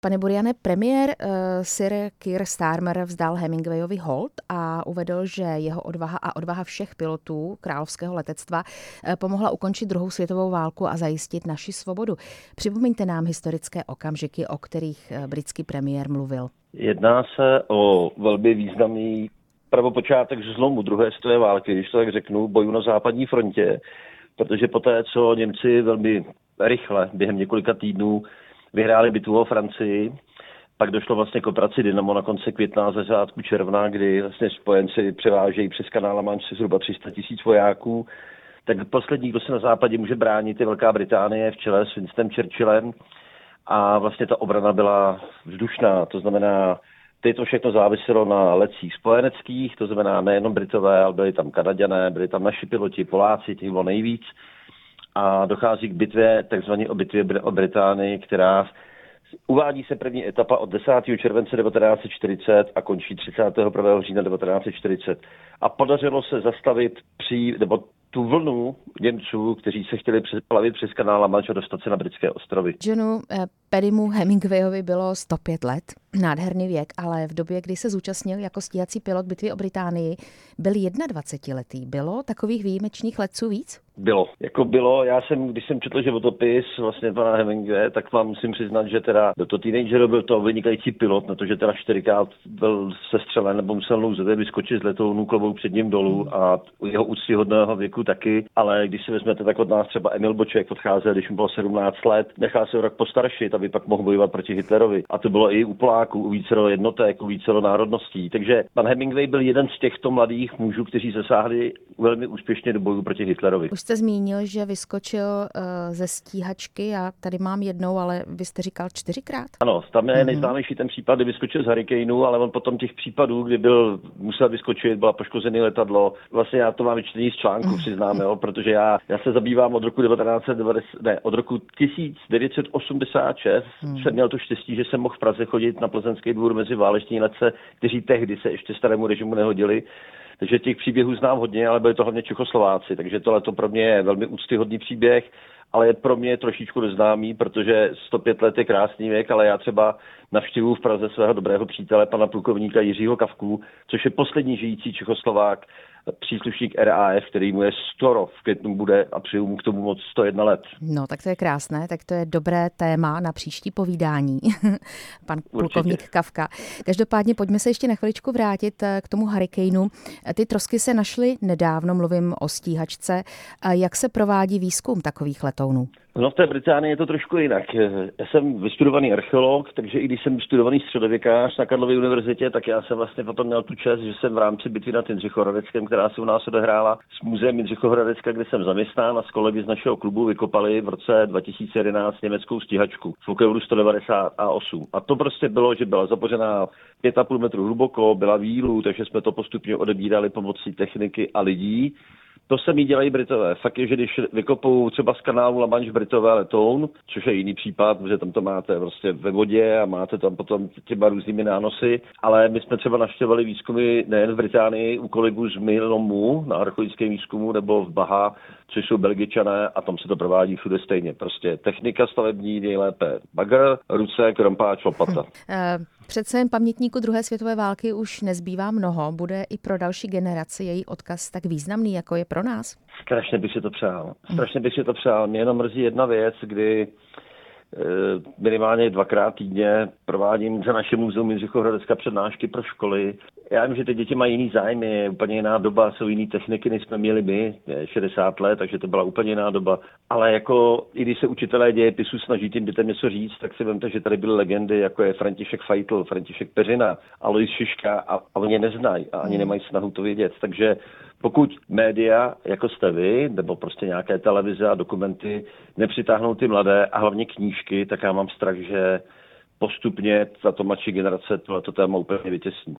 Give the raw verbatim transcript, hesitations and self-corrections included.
Pane Buriane, premiér uh, Sir Keir Starmer vzdal Hemingwayovi hold a uvedl, že jeho odvaha a odvaha všech pilotů královského letectva uh, pomohla ukončit druhou světovou válku a zajistit naši svobodu. Připomeňte nám historické okamžiky, o kterých uh, britský premiér mluvil. Jedná se o velmi významný prvopočátek zlomu druhé světové války, když to tak řeknu, bojů na západní frontě, protože poté, co Němci velmi rychle, během několika týdnů, vyhráli bitvu o Francii, pak došlo vlastně k operaci Dynamo na konci května a začátku června, kdy vlastně spojenci převážejí přes kanál La Manche zhruba tři sta tisíc vojáků, tak poslední, kdo se na západě může bránit, je Velká Británie v čele s Winstonem Churchillem a vlastně ta obrana byla vzdušná, to znamená, teď to všechno záviselo na letcích spojeneckých, to znamená nejenom Britové, ale byli tam Kanaďané, byli tam naši piloti, Poláci, těch bylo nejvíc. A dochází k bitvě, takzvaně o bitvě o Británii, která uvádí se první etapa od desátého července devatenáct set čtyřicet a končí třicátého prvního října devatenáct set čtyřicet. A podařilo se zastavit při, nebo tu vlnu Němců, kteří se chtěli plavit přes kanál La Manche a dostat se na britské ostrovy. Johnu Paddymu Hemingwayovi bylo sto pět let, nádherný věk, ale v době, kdy se zúčastnil jako stíhací pilot bitvy o Británii, byl jednadvacetiletý. Bylo takových výjimečných letců víc? Bylo. Jako bylo, já jsem, když jsem četl životopis vlastně pana Hemingwaye, tak vám musím přiznat, že teda do toho teenageru byl to vynikající pilot, na to, že teda čtyřikrát byl sestřelen nebo musel nouzově vyskočit z letounu klobouk před ním dolů a u jeho úctyhodného věku taky, ale když si vezmete, tak od nás třeba Emil Boček odcházel, když mu bylo sedmnáct let, nechal se rok postaršit, aby pak mohl bojovat proti Hitlerovi. A to bylo i u Poláků, u vícero jednotek, u vícero národností. Takže pan Hemingway byl jeden z těchto mladých mužů, kteří zasáhli velmi úspěšně do boju proti Hitlerovi. Už jste zmínil, že vyskočil uh, ze stíhačky, já tady mám jednou, ale vy jste říkal čtyřikrát? Ano, tam je mm-hmm. nejznámější ten případ, kdy vyskočil z Hurricaneu, ale on potom těch případů, kdy byl musel vyskočit, byla poškozené letadlo. Vlastně já to mám vyčtení z článku, přiznám, jo, protože já, já se zabývám od roku devatenáct set devadesát, ne, od roku tisíc devět set osmdesát šest. Mm. Jsem měl to štěstí, že jsem mohl v Praze chodit na Plzeňský dvůr mezi váleční letce, kteří tehdy se ještě starému režimu nehodili. Takže těch příběhů znám hodně, ale byli to hlavně Čechoslováci, takže tohle to pro mě je velmi úctyhodný příběh, ale je pro mě trošičku neznámý, protože sto pět let je krásný věk, ale já třeba navštěvuju v Praze svého dobrého přítele, pana plukovníka Jiřího Kavku, což je poslední žijící Čechoslovák, příslušník R A F, který mu je sto rok v květnu bude a přeju mu k tomu moc sto jedna let. No, tak to je krásné, tak to je dobré téma na příští povídání. Pan plukovník Určitě. Kavka. Každopádně pojďme se ještě na chviličku vrátit k tomu Hurricaneu. Ty trosky se našly nedávno, mluvím o stíhačce. Jak se provádí výzkum takových letounů? No v té Británii je to trošku jinak. Já jsem vystudovaný archeolog, takže i když jsem studovaný středověkář na Karlově univerzitě, tak já jsem vlastně potom měl tu čest, že jsem v rámci bitvy nad Jindřichohradeckem, která se u nás odehrála s muzeem Jindřichohradecka, kde jsem zaměstnán a s kolegy z našeho klubu vykopali v roce dva tisíce jedenáct německou stíhačku v Fokkeudu sto devadesát osm. A to prostě bylo, že byla zapořená pět a půl metru hluboko, byla výlu, takže jsme to postupně odebírali pomocí techniky a lidí. To samý dělají Britové. Fakt je, že když vykopou třeba z kanálu La Manche Britové letoun, což je jiný případ, protože tam to máte prostě ve vodě a máte tam potom těma různými nánosy, ale my jsme třeba navštěvovali výzkumy nejen v Británii u kolegů z Milomu na archeologickém výzkumu nebo v Baha, což jsou Belgičané a tam se to provádí všude stejně. Prostě technika stavební nejlépe bagr, ruce, krompáč, lopata. Přece jen pamětníku druhé světové války už nezbývá mnoho. Bude i pro další generaci její odkaz tak významný, jako je pro nás? Strašně bych si to přál. Strašně bych si to přál. Mě jenom mrzí jedna věc, kdy minimálně dvakrát týdně provádím za naše muzeum Jindřichohradecka přednášky pro školy. Já vím, že ty děti mají jiný zájmy, je úplně jiná doba, jsou jiný techniky, než jsme měli my, šedesát let, takže to byla úplně jiná doba. Ale jako, i když se učitelé dějepisu snaží tím dětem něco říct, tak si vemte, že tady byly legendy, jako je František Fajtl, František Peřina, Alois Šiška a, a oni neznají a ani nemají snahu to vědět. Takže pokud média, jako jste vy, nebo prostě nějaké televize a dokumenty nepřitáhnou ty mladé a hlavně knížky, tak já mám strach, že postupně za to mladší generace tohleto téma úplně vytěsní.